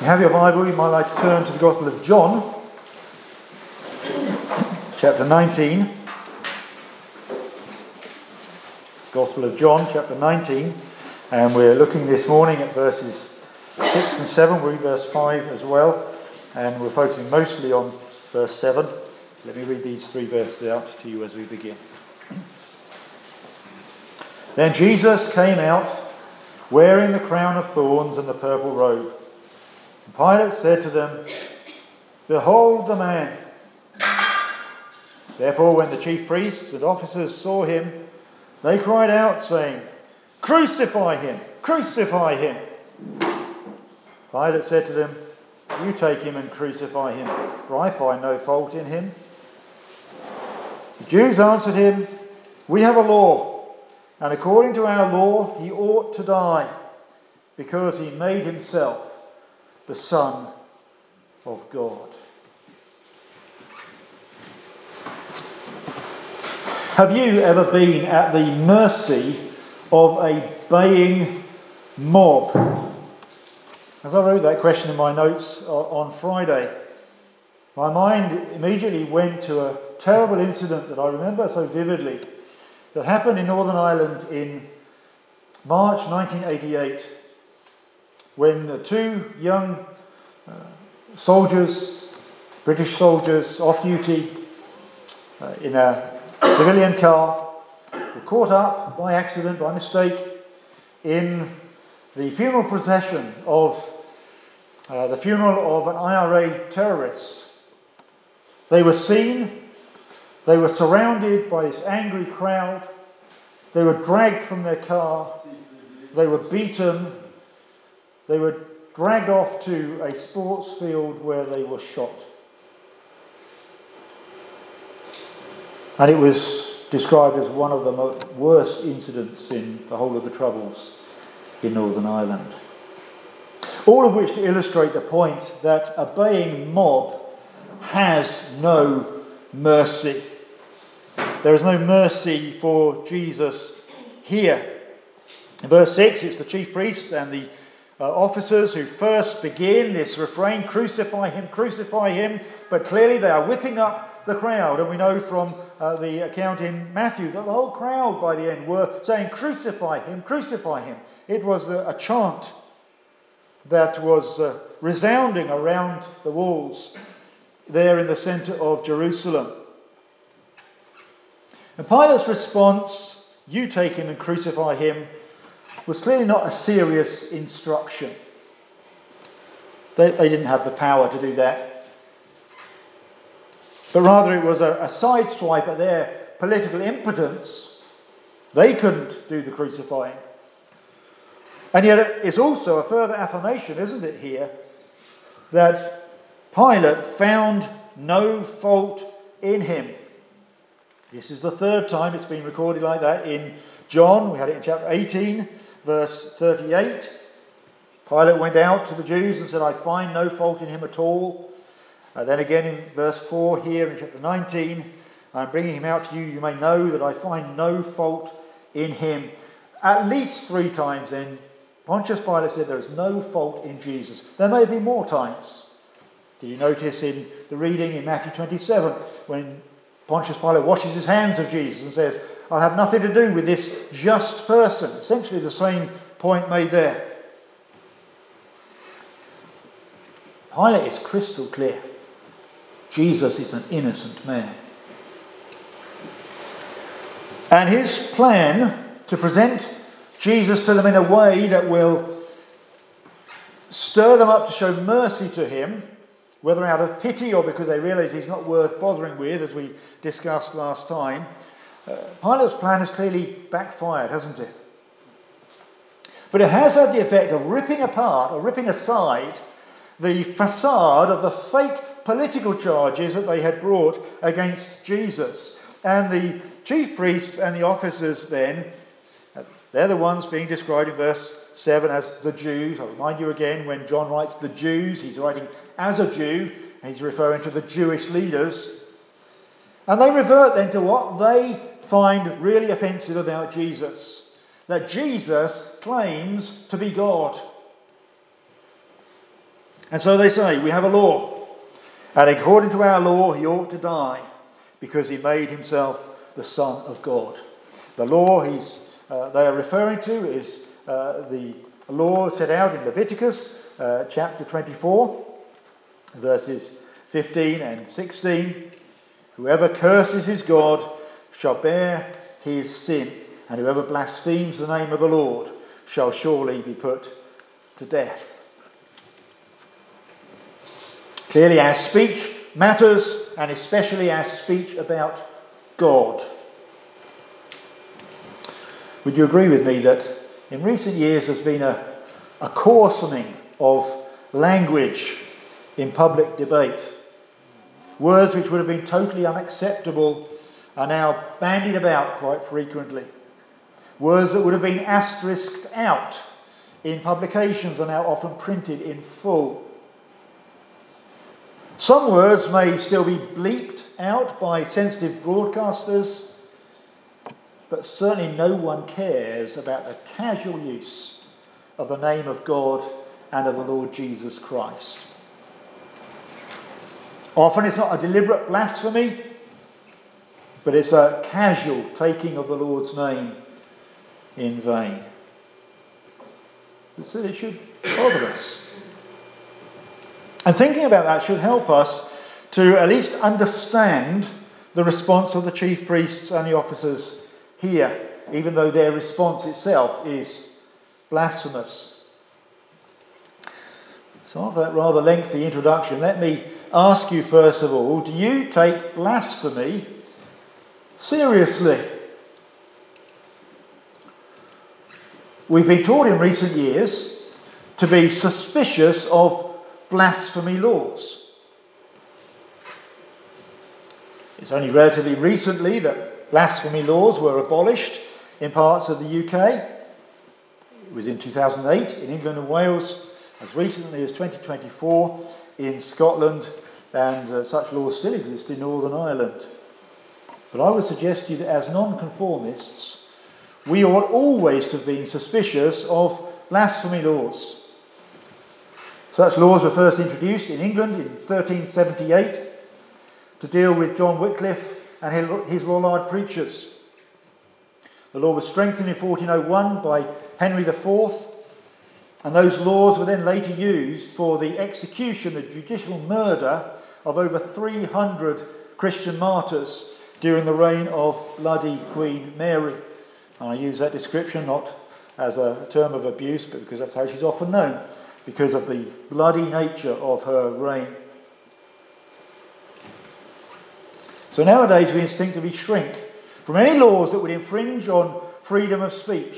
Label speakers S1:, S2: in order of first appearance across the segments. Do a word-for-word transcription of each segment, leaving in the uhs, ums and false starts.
S1: you have your Bible, you might like to turn to the Gospel of John, chapter nineteen. Gospel of John, chapter nineteen. And we're looking this morning at verses six and seven. We'll read verse five as well. And we're focusing mostly on verse seven. Let me read these three verses out to you as we begin. Then Jesus came out, wearing the crown of thorns and the purple robe. And Pilate said to them, "Behold the man." Therefore, when the chief priests and officers saw him, they cried out, saying, "Crucify him! Crucify him!" Pilate said to them, "You take him and crucify him, for I find no fault in him." The Jews answered him, "We have a law, and according to our law he ought to die, because he made himself the Son of God." Have you ever been at the mercy of a baying mob? As I wrote that question in my notes on Friday, my mind immediately went to a terrible incident that I remember so vividly that happened in Northern Ireland in March nineteen eighty-eight, when two young uh, soldiers, British soldiers, off duty uh, in a civilian car, were caught up by accident, by mistake, in the funeral procession of uh, the funeral of an I R A terrorist. They were seen, they were surrounded by this angry crowd, they were dragged from their car, they were beaten, they were dragged off to a sports field where they were shot. And it was described as one of the worst incidents in the whole of the Troubles in Northern Ireland. All of which to illustrate the point that a baying mob has no mercy. There is no mercy for Jesus here. In verse six, it's the chief priests and the uh, officers who first begin this refrain, "Crucify him, crucify him," but clearly they are whipping up the crowd, and we know from uh, the account in Matthew that the whole crowd by the end were saying, "Crucify him, crucify him." It was a, a chant that was uh, resounding around the walls there in the centre of Jerusalem. And Pilate's response, "You take him and crucify him," was clearly not a serious instruction. They, they didn't have the power to do that. But rather it was a, a sideswipe at their political impotence. They couldn't do the crucifying. And yet it's also a further affirmation, isn't it, here, that Pilate found no fault in him. This is the third time it's been recorded like that in John. We had it in chapter eighteen, verse thirty-eight. Pilate went out to the Jews and said, "I find no fault in him at all." Uh, then again in verse four here in chapter nineteen, "I'm bringing him out to you, you may know that I find no fault in him." At least three times then, Pontius Pilate said there is no fault in Jesus. There may be more times. Did you notice in the reading in Matthew twenty-seven when Pontius Pilate washes his hands of Jesus and says, "I'll have nothing to do with this just person." Essentially the same point made there. Pilate is crystal clear. Jesus is an innocent man. And his plan to present Jesus to them in a way that will stir them up to show mercy to him, whether out of pity or because they realise he's not worth bothering with, as we discussed last time, uh, Pilate's plan has clearly backfired, hasn't it? But it has had the effect of ripping apart or ripping aside the facade of the fake political charges that they had brought against Jesus. And the chief priests and the officers then, they're the ones being described in verse seven as the Jews. I'll remind you again, when John writes the Jews, he's writing as a Jew, and he's referring to the Jewish leaders. And they revert then to what they find really offensive about Jesus. That Jesus claims to be God. And so they say, we have a law, and according to our law he ought to die because he made himself the Son of God. The law he's, uh, they are referring to is uh, the law set out in Leviticus uh, chapter twenty-four, verses fifteen and sixteen. Whoever curses his God shall bear his sin, and whoever blasphemes the name of the Lord shall surely be put to death. Clearly our speech matters, and especially our speech about God. Would you agree with me that in recent years there's been a, a coarsening of language in public debate? Words which would have been totally unacceptable are now bandied about quite frequently. Words that would have been asterisked out in publications are now often printed in full. Some words may still be bleeped out by sensitive broadcasters, but certainly no one cares about the casual use of the name of God and of the Lord Jesus Christ. Often it's not a deliberate blasphemy, but it's a casual taking of the Lord's name in vain. So it should bother us. And thinking about that should help us to at least understand the response of the chief priests and the officers here, even though their response itself is blasphemous. So after that rather lengthy introduction, let me ask you first of all, do you take blasphemy seriously? We've been taught in recent years to be suspicious of blasphemy laws. It's only relatively recently that blasphemy laws were abolished in parts of the U K. It was in two thousand eight in England and Wales, as recently as twenty twenty-four in Scotland, and uh, such laws still exist in Northern Ireland. But I would suggest to you that as non-conformists, we ought always to have been suspicious of blasphemy laws. Such laws were first introduced in England in thirteen seventy-eight to deal with John Wycliffe and his Lollard preachers. The law was strengthened in fourteen oh one by Henry the Fourth, and those laws were then later used for the execution, the judicial murder of over three hundred Christian martyrs during the reign of bloody Queen Mary. And I use that description not as a term of abuse, but because that's how she's often known, because of the bloody nature of her reign. So nowadays we instinctively shrink from any laws that would infringe on freedom of speech.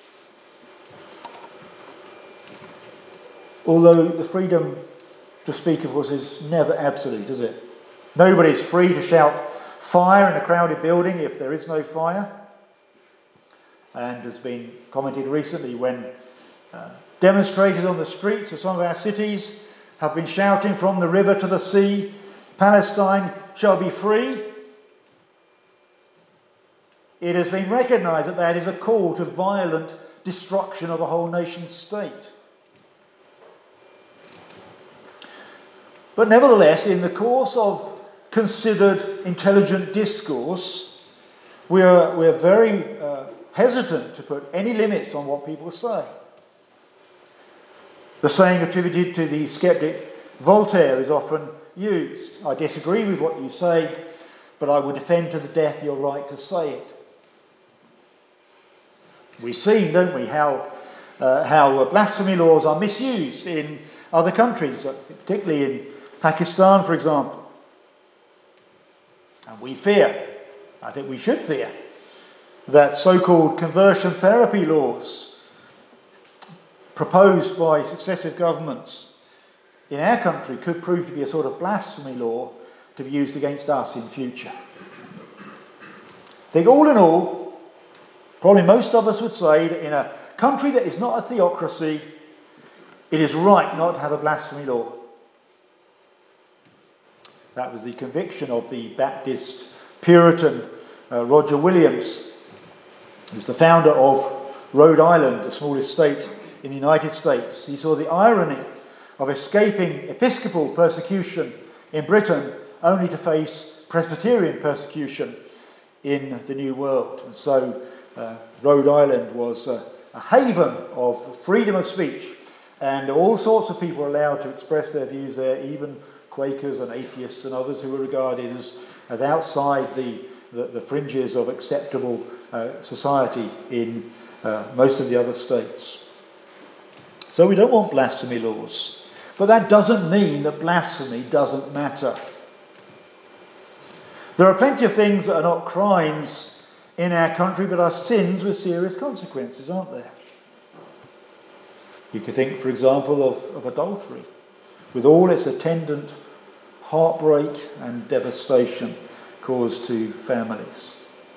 S1: Although the freedom to speak, of course, is never absolute, is it? Nobody's free to shout fire in a crowded building if there is no fire. And has been commented recently when uh, demonstrators on the streets of some of our cities have been shouting from the river to the sea, Palestine shall be free. It has been recognised that that is a call to violent destruction of a whole nation state. But nevertheless, in the course of considered intelligent discourse, we are, we are very uh, hesitant to put any limits on what people say. The saying attributed to the skeptic Voltaire is often used. I disagree with what you say, but I will defend to the death your right to say it. We've seen, don't we, how, uh, how blasphemy laws are misused in other countries, particularly in Pakistan, for example. And we fear, I think we should fear, that so-called conversion therapy laws proposed by successive governments in our country could prove to be a sort of blasphemy law to be used against us in future. I think all in all, probably most of us would say that in a country that is not a theocracy, it is right not to have a blasphemy law. That was the conviction of the Baptist Puritan uh, Roger Williams, who was the founder of Rhode Island, the smallest state in the United States. He saw the irony of escaping episcopal persecution in Britain only to face Presbyterian persecution in the New World. And so uh, Rhode Island was uh, a haven of freedom of speech, and all sorts of people were allowed to express their views there, even Quakers and atheists and others who were regarded as, as outside the, the, the fringes of acceptable uh, society in uh, most of the other states. So we don't want blasphemy laws, but that doesn't mean that blasphemy doesn't matter. There are plenty of things that are not crimes in our country, but are sins with serious consequences, aren't there? You could think, for example, of, of adultery, with all its attendant heartbreak and devastation caused to families.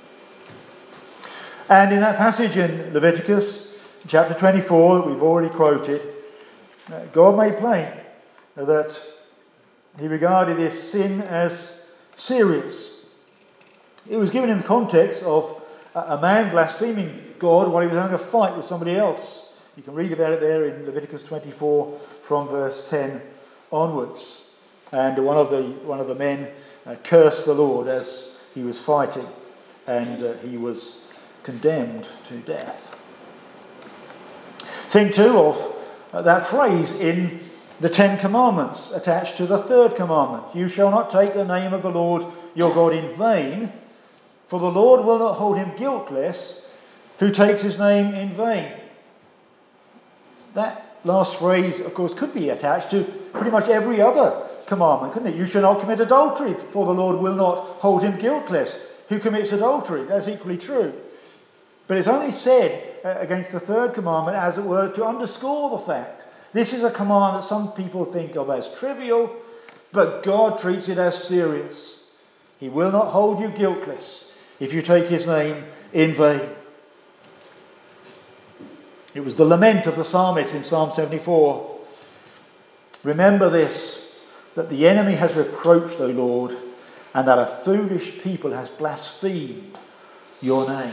S1: And in that passage in Leviticus chapter twenty-four that we've already quoted, God made plain that he regarded this sin as serious. It was given in the context of a man blaspheming God while he was having a fight with somebody else. You can read about it there in Leviticus twenty-four from verse ten onwards. And one of the one of the men uh, cursed the Lord as he was fighting, and uh, he was condemned to death. Think too of uh, that phrase in the Ten Commandments attached to the third commandment. You shall not take the name of the Lord your God in vain, for the Lord will not hold him guiltless who takes his name in vain. That last phrase, of course, could be attached to pretty much every other commandment, couldn't it? You shall not commit adultery, for the Lord will not hold him guiltless who commits adultery. That's equally true. But it's only said uh, against the third commandment, as it were, to underscore the fact. This is a command that some people think of as trivial, but God treats it as serious. He will not hold you guiltless if you take his name in vain. It was the lament of the psalmist in Psalm seventy-four. Remember this, that the enemy has reproached, O Lord, and that a foolish people has blasphemed your name.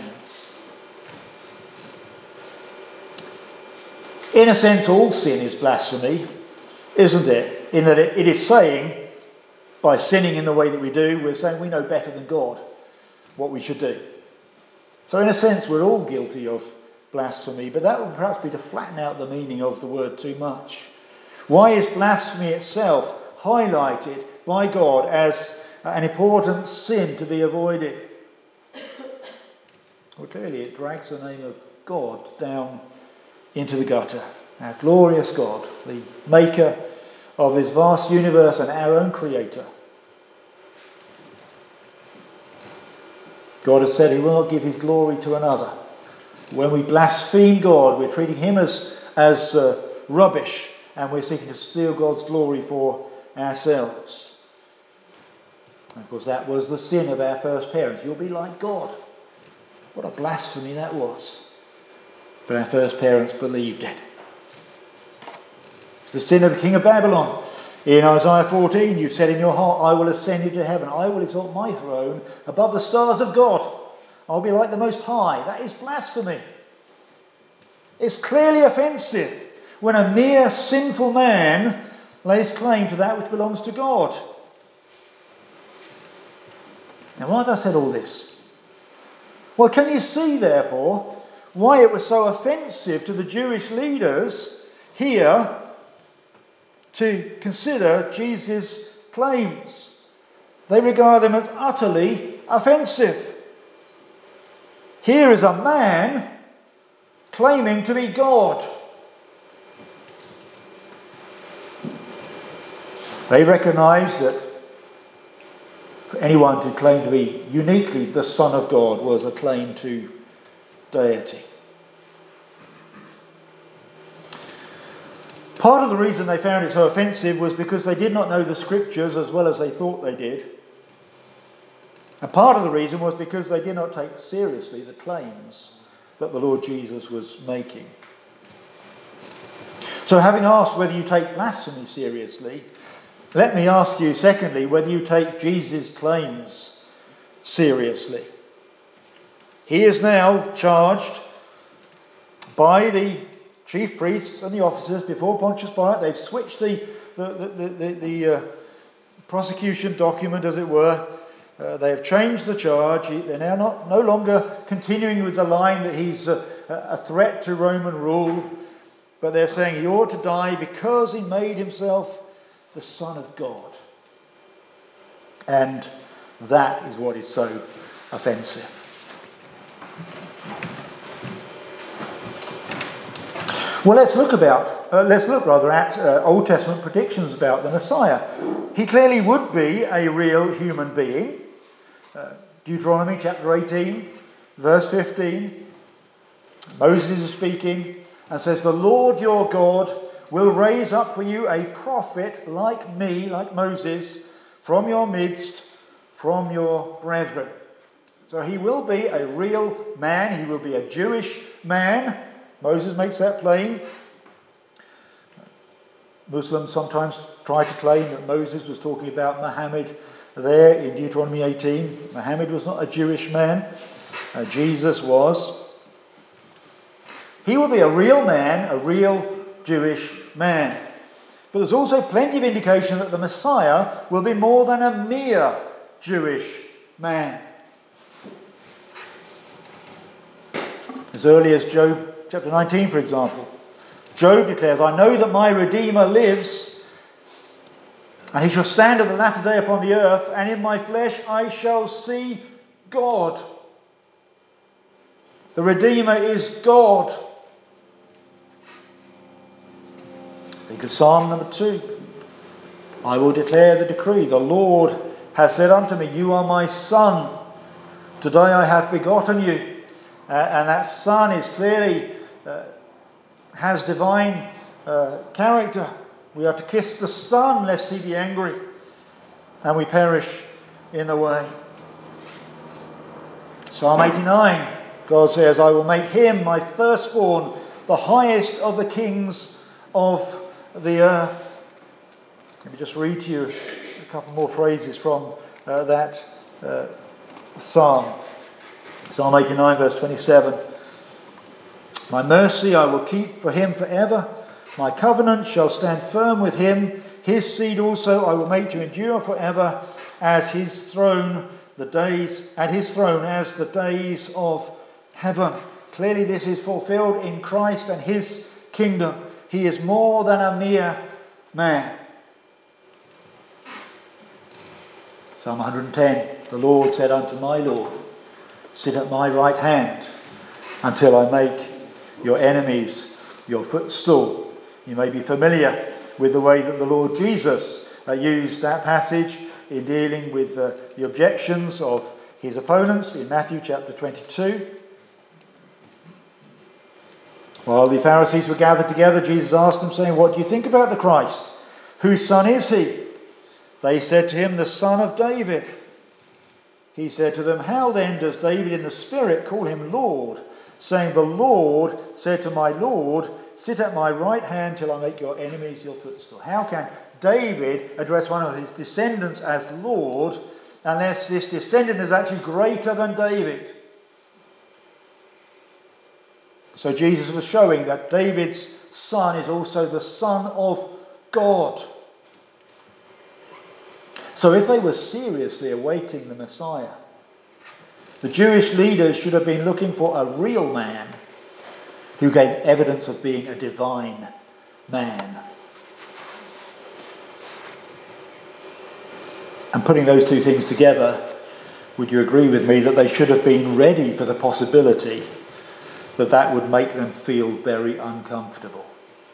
S1: In a sense, all sin is blasphemy, isn't it? In that it, it is saying, by sinning in the way that we do, we're saying we know better than God what we should do. So in a sense, we're all guilty of blasphemy, but that would perhaps be to flatten out the meaning of the word too much. Why is blasphemy itself highlighted by God as an important sin to be avoided? Well, clearly it drags the name of God down into the gutter. Our glorious God, the maker of this vast universe and our own creator. God has said he will not give his glory to another. When we blaspheme God, we're treating him as, as uh, rubbish, and we're seeking to steal God's glory for ourselves. And of course, that was the sin of our first parents. You'll be like God. What a blasphemy that was. But our first parents believed it. It's the sin of the king of Babylon. In Isaiah fourteen, you've said in your heart, I will ascend into heaven. I will exalt my throne above the stars of God. I'll be like the Most High. That is blasphemy. It's clearly offensive when a mere sinful man lays claim to that which belongs to God. Now, why have I said all this? Well, can you see, therefore, why it was so offensive to the Jewish leaders here to consider Jesus' claims? They regard them as utterly offensive. Here is a man claiming to be God. They recognized that for anyone to claim to be uniquely the Son of God was a claim to deity. Part of the reason they found it so offensive was because they did not know the scriptures as well as they thought they did. And part of the reason was because they did not take seriously the claims that the Lord Jesus was making. So having asked whether you take blasphemy seriously, let me ask you, secondly, whether you take Jesus' claims seriously. He is now charged by the chief priests and the officers before Pontius Pilate. They've switched the, the, the, the, the, the uh, prosecution document, as it were. Uh, they have changed the charge. They're now not no longer continuing with the line that he's a, a threat to Roman rule, but they're saying he ought to die because he made himself the Son of God. And that is what is so offensive. Well, let's look about, uh, let's look rather at uh, Old Testament predictions about the Messiah. He clearly would be a real human being. Uh, Deuteronomy chapter eighteen, verse fifteen. Moses is speaking and says, "The Lord your God will raise up for you a prophet like me," like Moses, "from your midst, from your brethren." So he will be a real man. He will be a Jewish man. Moses makes that plain. Muslims sometimes try to claim that Moses was talking about Muhammad there in Deuteronomy eighteen. Muhammad was not a Jewish man. Uh, Jesus was. He will be a real man, a real Jewish man. But there's also plenty of indication that the Messiah will be more than a mere Jewish man. As early as Job chapter nineteen, for example, Job declares, "I know that my Redeemer lives, and he shall stand at the latter day upon the earth, and in my flesh I shall see God." The Redeemer is God. Think of Psalm number two. "I will declare the decree. The Lord has said unto me, you are my son. Today I have begotten you." Uh, and that son is clearly, uh, has divine uh, character. We are to kiss the Son lest he be angry and we perish in the way. Psalm eighty-nine, God says, "I will make him my firstborn, the highest of the kings of the earth." Let me just read to you a couple more phrases from uh, that uh, psalm. Psalm eighty-nine, verse twenty-seven. "My mercy I will keep for him forever. My covenant shall stand firm with him. His seed also I will make to endure forever, as his throne the days, and his throne as the days of heaven." Clearly this is fulfilled in Christ and his kingdom. He is more than a mere man. Psalm one hundred ten. "The Lord said unto my Lord, sit at my right hand until I make your enemies your footstool." You may be familiar with the way that the Lord Jesus uh, used that passage in dealing with uh, the objections of his opponents in Matthew chapter twenty-two. While the Pharisees were gathered together, Jesus asked them, saying, "What do you think about the Christ? Whose son is he?" They said to him, "The son of David." He said to them, "How then does David in the Spirit call him Lord, saying, the Lord said to my Lord, sit at my right hand till I make your enemies your footstool?" How can David address one of his descendants as Lord unless this descendant is actually greater than David? So Jesus was showing that David's son is also the Son of God. So if they were seriously awaiting the Messiah, the Jewish leaders should have been looking for a real man who gave evidence of being a divine man. And putting those two things together, would you agree with me that they should have been ready for the possibility that that would make them feel very uncomfortable?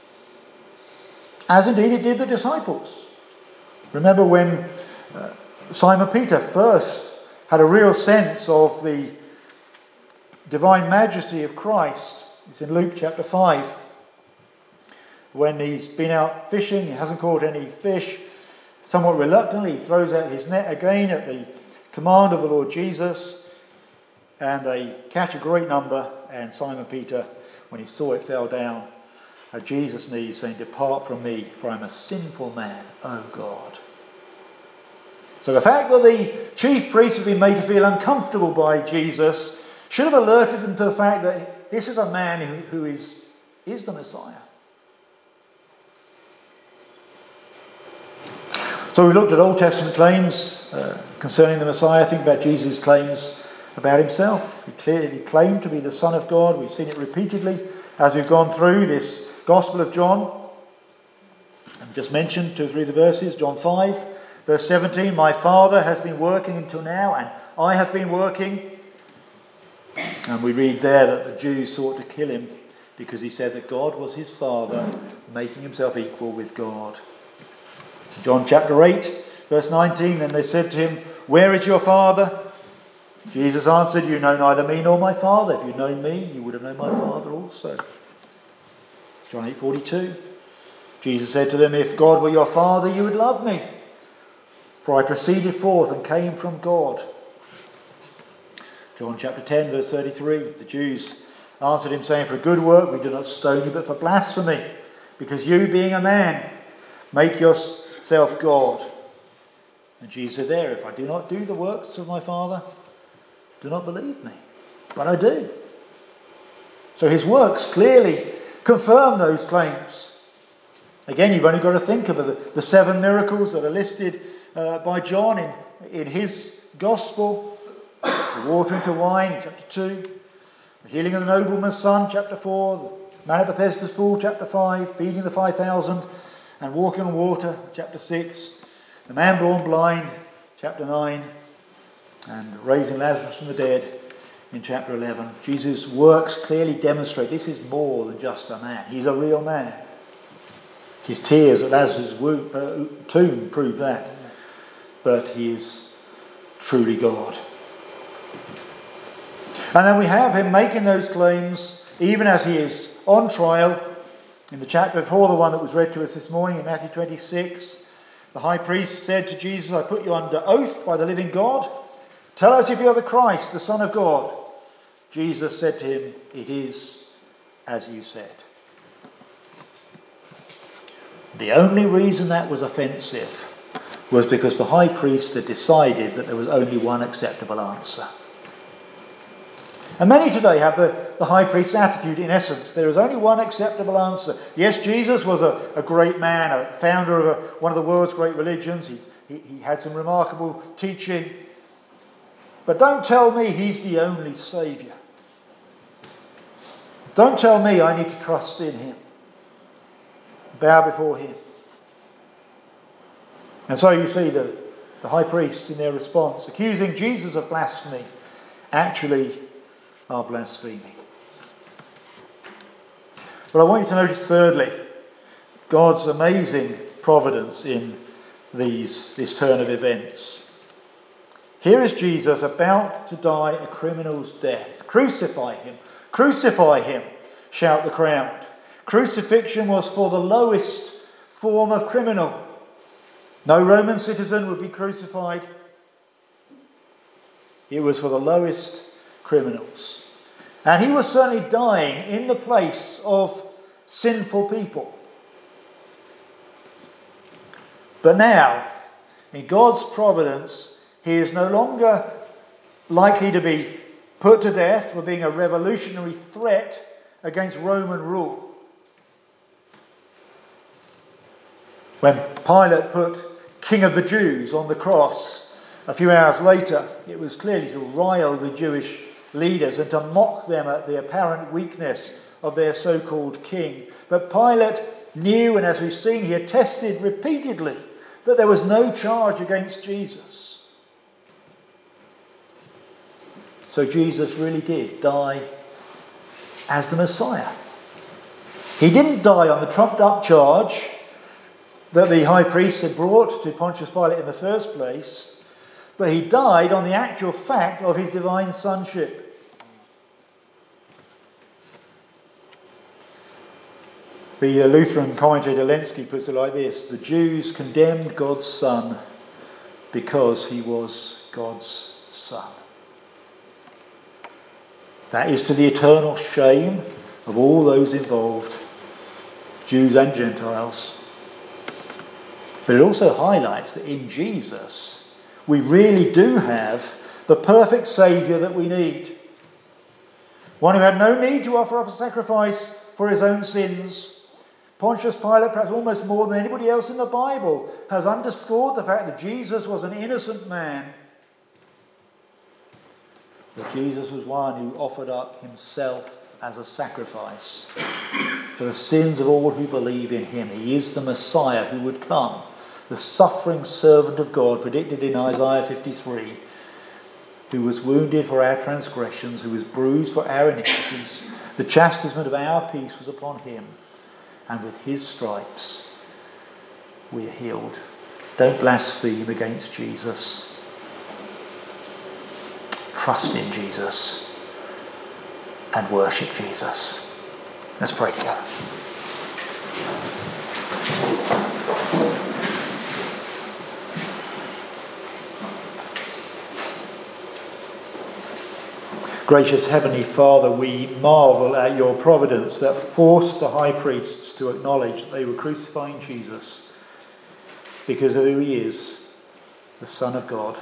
S1: As indeed it did the disciples. Remember when uh, Simon Peter first had a real sense of the divine majesty of Christ. It's in Luke chapter five. When he's been out fishing, he hasn't caught any fish. Somewhat reluctantly, he throws out his net again at the command of the Lord Jesus, and they catch a great number, and Simon Peter, when he saw it, fell down at Jesus' knees, saying, "Depart from me, for I'm a sinful man, O God." So the fact that the chief priests have been made to feel uncomfortable by Jesus should have alerted them to the fact that this is a man who, who is is the Messiah. So we looked at Old Testament claims uh, concerning the Messiah. Think about Jesus' claims about himself. He clearly claimed to be the Son of God. We've seen it repeatedly as we've gone through this Gospel of John. I've just mentioned two or three of the verses. John five, verse seventeen, my Father has been working until now, and I have been working. And we read there that the Jews sought to kill him because he said that God was his Father, making himself equal with God. John chapter eight, verse nineteen, then they said to him, where is your Father? Jesus answered, you know neither me nor my Father. If you'd known me, you would have known my Father also. John eight forty-two, Jesus said to them, if God were your Father, you would love me, for I proceeded forth and came from God. John chapter ten, verse thirty-three, the Jews answered him, saying, for a good work we do not stone you, but for blasphemy, because you, being a man, make yourself God. And Jesus said there, if I do not do the works of my Father, do not believe me. But I do. So his works clearly confirm those claims. Again, you've only got to think of the, the seven miracles that are listed uh, by John in, in his gospel. The water into wine, chapter two. The healing of the nobleman's son, chapter four. The man at Bethesda's pool, chapter five. Feeding the five thousand and walking on water, chapter six. The man born blind, chapter nine. And raising Lazarus from the dead in chapter eleven. Jesus' works clearly demonstrate this is more than just a man. He's a real man. His tears at Lazarus' tomb prove that. But he is truly God. And then we have him making those claims even as he is on trial. In the chapter before the one that was read to us this morning in Matthew twenty-six, the high priest said to Jesus, I put you under oath by the living God. Tell us if you are the Christ, the Son of God. Jesus said to him, it is as you said. The only reason that was offensive was because the high priest had decided that there was only one acceptable answer. And many today have the, the high priest's attitude, in essence. There is only one acceptable answer. Yes, Jesus was a, a great man, a founder of a, one of the world's great religions. He, he, he had some remarkable teaching. But don't tell me he's the only saviour. Don't tell me I need to trust in him. Bow before him. And so you see the, the high priests in their response, accusing Jesus of blasphemy, actually are blaspheming. But I want you to notice thirdly, God's amazing providence in these, this turn of events. Here is Jesus about to die a criminal's death. Crucify him. Crucify him, shout the crowd. Crucifixion was for the lowest form of criminal. No Roman citizen would be crucified. It was for the lowest criminals. And he was certainly dying in the place of sinful people. But now, in God's providence, he is no longer likely to be put to death for being a revolutionary threat against Roman rule. When Pilate put King of the Jews on the cross a few hours later, it was clearly to rile the Jewish leaders and to mock them at the apparent weakness of their so-called king. But Pilate knew, and as we've seen, he attested repeatedly that there was no charge against Jesus. So Jesus really did die as the Messiah. He didn't die on the trumped up charge that the high priest had brought to Pontius Pilate in the first place, but he died on the actual fact of his divine sonship. The Lutheran commentator Lenski puts it like this: the Jews condemned God's Son because he was God's Son. That is to the eternal shame of all those involved, Jews and Gentiles. But it also highlights that in Jesus, we really do have the perfect Saviour that we need. One who had no need to offer up a sacrifice for his own sins. Pontius Pilate, perhaps almost more than anybody else in the Bible, has underscored the fact that Jesus was an innocent man. But Jesus was one who offered up himself as a sacrifice for the sins of all who believe in him. He is the Messiah who would come, the suffering servant of God, predicted in Isaiah fifty-three, who was wounded for our transgressions, who was bruised for our iniquities. The chastisement of our peace was upon him, and with his stripes we are healed. Don't blaspheme against Jesus. Trust in Jesus and worship Jesus. Let's pray together. Gracious Heavenly Father, we marvel at your providence that forced the high priests to acknowledge that they were crucifying Jesus because of who he is, the Son of God.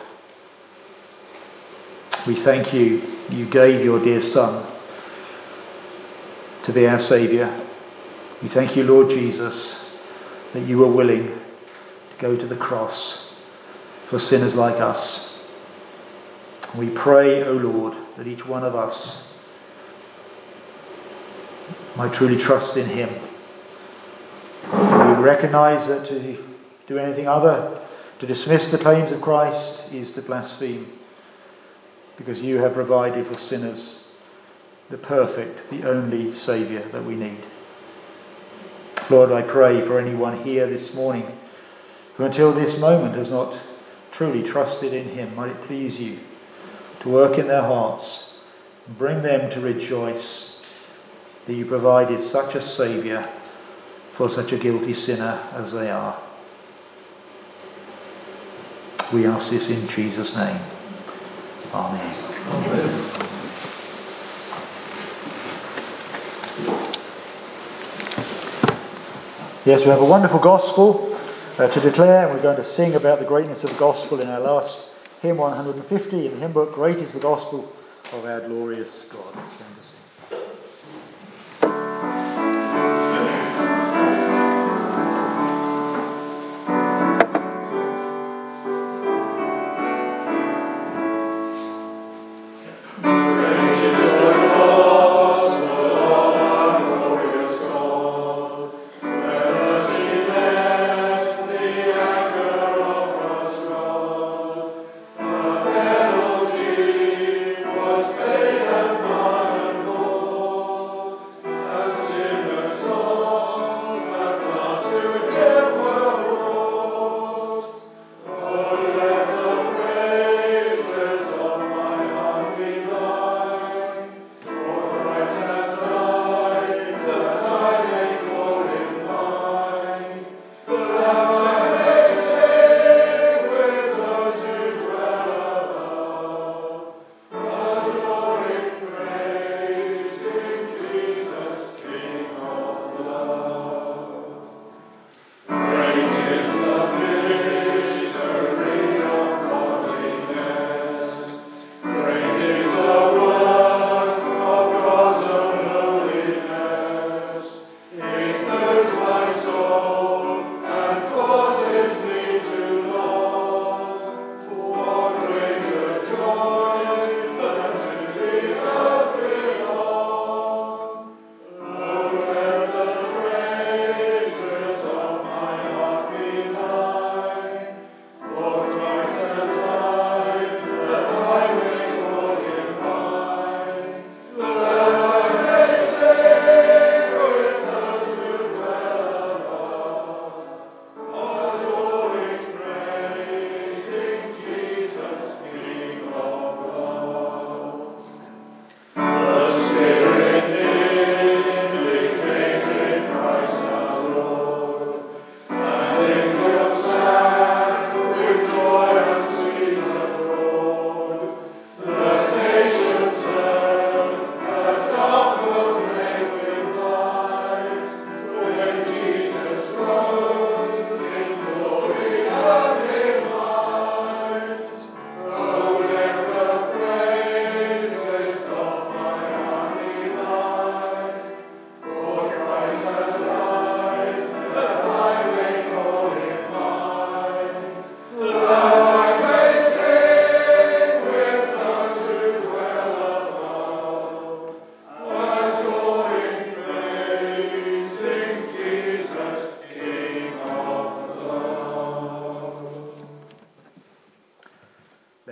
S1: We thank you, you gave your dear Son to be our Saviour. We thank you, Lord Jesus, that you were willing to go to the cross for sinners like us. We pray, O Lord, that each one of us might truly trust in him. We recognise that to do anything other, to dismiss the claims of Christ, is to blaspheme, because you have provided for sinners the perfect, the only Saviour that we need. Lord, I pray for anyone here this morning who until this moment has not truly trusted in him. Might it please you to work in their hearts and bring them to rejoice that you provided such a Saviour for such a guilty sinner as they are. We ask this in Jesus' name. Amen. Amen. Yes, we have a wonderful gospel uh, to declare, and we're going to sing about the greatness of the gospel in our last hymn one hundred fifty in the hymn book, Great is the Gospel of Our Glorious God. Let's stand to sing.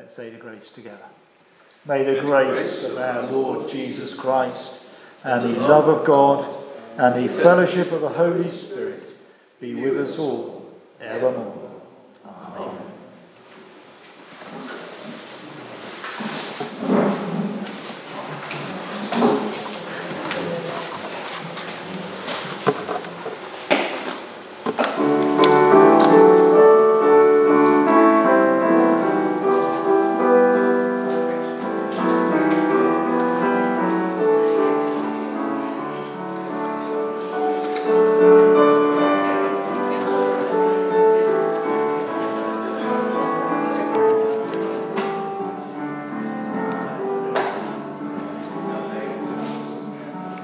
S1: Let's say the grace together. May the grace of our Lord Jesus Christ and the love of God and the fellowship of the Holy Spirit be with us all evermore. Amen.